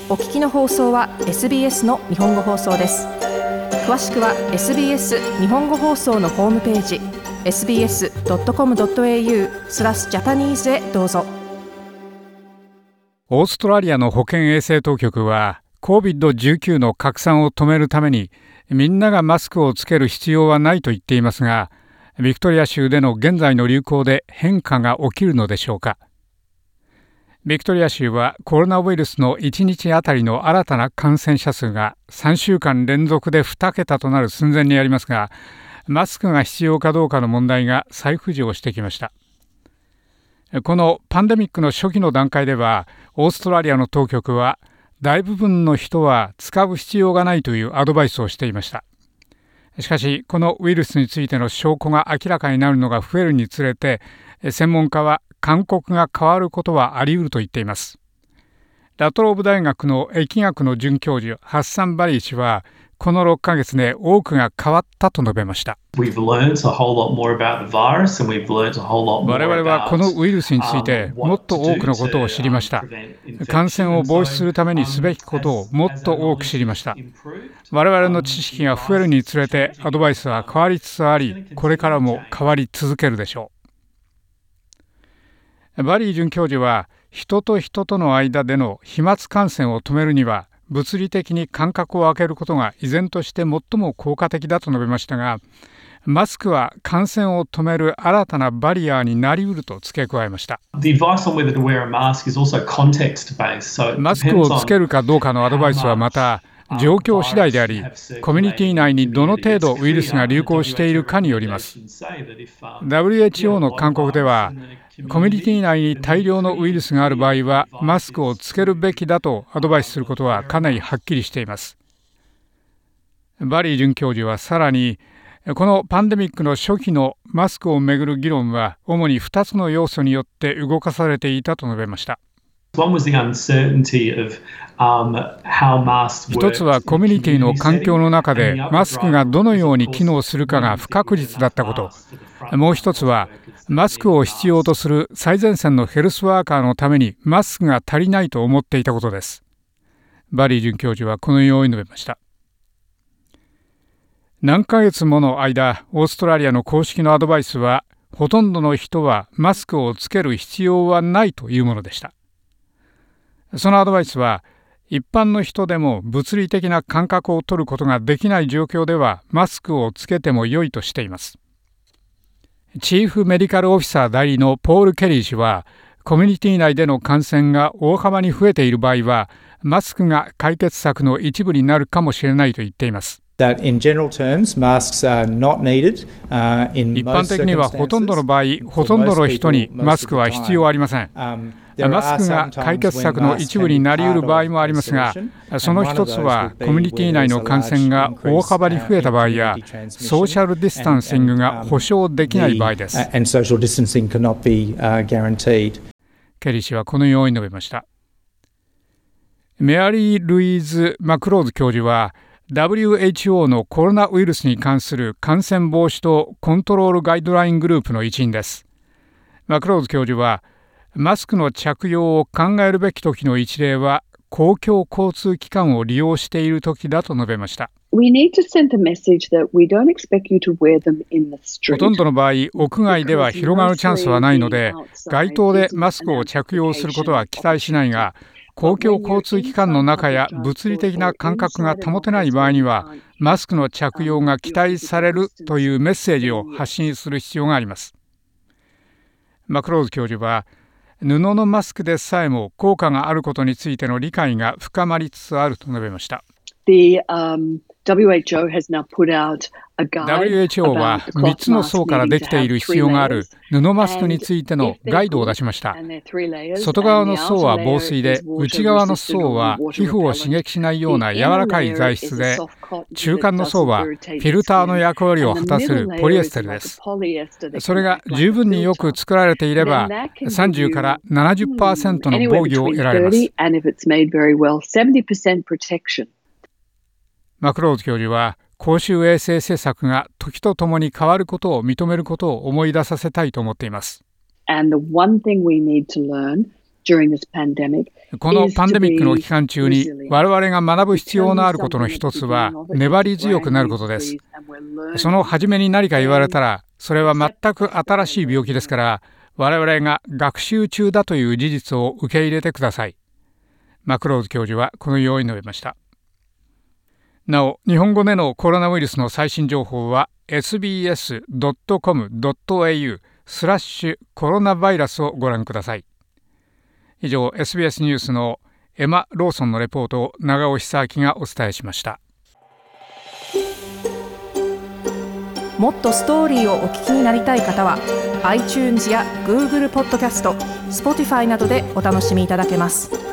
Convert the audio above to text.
お聞きの放送は SBS の日本語放送です。詳しくは SBS 日本語放送のホームページ sbs.com.au/Japanese へどうぞ。 オーストラリアの保健衛生当局は COVID-19 の拡散を止めるためにみんながマスクをつける必要はないと言っていますが、ビクトリア州での現在の流行で変化が起きるのでしょうか。ビクトリア州はコロナウイルスの1日あたりの新たな感染者数が3週間連続で2桁となる寸前にありますが、マスクが必要かどうかの問題が再浮上してきました。このパンデミックの初期の段階では、オーストラリアの当局は大部分の人は使う必要がないというアドバイスをしていました。しかし、このウイルスについての証拠が明らかになるのが増えるにつれて、専門家は勧告が変わることはあり得ると言っています。ラトローブ大学の疫学の准教授ハッサン・バリー氏は、この6ヶ月で多くが変わったと述べました。我々はこのウイルスについてもっと多くのことを知りました。感染を防止するためにすべきことをもっと多く知りました。我々の知識が増えるにつれてアドバイスは変わりつつあり、これからも変わり続けるでしょう。バリー准教授は、人と人との間での飛沫感染を止めるには物理的に間隔を空けることが依然として最も効果的だと述べましたが、マスクは感染を止める新たなバリアになりうると付け加えました。マスクをつけるかどうかのアドバイスはまた状況次第であり、コミュニティ内にどの程度ウイルスが流行しているかによります。WHO の勧告では、コミュニティ内に大量のウイルスがある場合はマスクをつけるべきだとアドバイスすることはかなりはっきりしています。バリー准教授はさらに、このパンデミックの初期のマスクをめぐる議論は主に2つの要素によって動かされていたと述べました。一つはコミュニティの環境の中でマスクがどのように機能するかが不確実だったこと。もう一つはマスクを必要とする最前線のヘルスワーカーのためにマスクが足りないと思っていたことです。バリー准教授はこのように述べました。何ヶ月もの間、オーストラリアの公式のアドバイスは、ほとんどの人はマスクをつける必要はないというものでした。そのアドバイスは、一般の人でも物理的な間隔を取ることができない状況ではマスクをつけても良いとしています。チーフメディカルオフィサー代理のポール・ケリー氏は、コミュニティ内での感染が大幅に増えている場合は、マスクが解決策の一部になるかもしれないと言っています。一般的にはほとんどの場合、ほとんどの人にマスクは必要ありません。マスクが解決策の一部になり得る場合もありますが、その一つはコミュニティ内の感染が大幅に増えた場合や、ソーシャルディスタンシングが保証できない場合です。ケリー氏はこのように述べました。メアリー・ルイーズ・マクローズ教授は、WHO のコロナウイルスに関する感染防止とコントロールガイドライングループの一員です。マクローズ教授は、マスクの着用を考えるべき時の一例は、公共交通機関を利用している時だと述べました。ほとんどの場合、屋外では広がるチャンスはないので、街頭でマスクを着用することは期待しないが、公共交通機関の中や物理的な間隔が保てない場合には、マスクの着用が期待されるというメッセージを発信する必要があります。マクローズ教授は、布のマスクでさえも効果があることについての理解が深まりつつあると述べました。WHO は3つの層からできている必要がある布マスクについてのガイドを出しました。外側の層は防水で、内側の層は皮膚を刺激しないような柔らかい材質で、中間の層はフィルターの役割を果たせるポリエステルです。それが十分によく作られていれば、30から 70% の防御を得られます。マクローズ教授は、公衆衛生政策が時とともに変わることを認めることを思い出させたいと思っています。 このパンデミックの期間中に我々が学ぶ必要のあることの一つは粘り強くなることです。その初めに何か言われたらそれは全く新しい病気ですから我々が学習中だという事実を受け入れてください。マクローズ教授はこのように述べました。なお、日本語でのコロナウイルスの最新情報は sbs.com.au/コロナバイラスをご覧ください。以上、SBS ニュースのエマ・ローソンのレポートを長尾久明がお伝えしました。 もっとストーリーをお聞きになりたい方は iTunes や Google ポッドキャスト、Spotify などでお楽しみいただけます。